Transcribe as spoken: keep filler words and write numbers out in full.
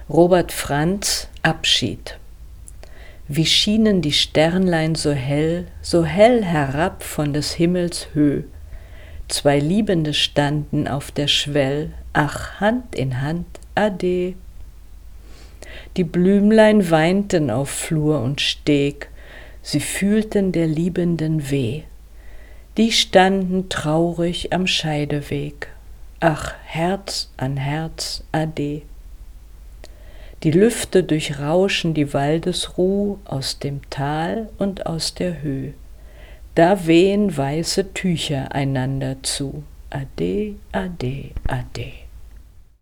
Robert Franz, Abschied. Wie schienen die Sternlein so hell, so hell herab von des Himmels Höh. Zwei Liebende standen auf der Schwell, ach, Hand in Hand, ade. Die Blümlein weinten auf Flur und Steg, sie fühlten der Liebenden weh. Die standen traurig am Scheideweg, ach, Herz an Herz, ade. Die Lüfte durchrauschen die Waldesruh aus dem Tal und aus der Höh. Da wehen weiße Tücher einander zu. Ade, ade, ade.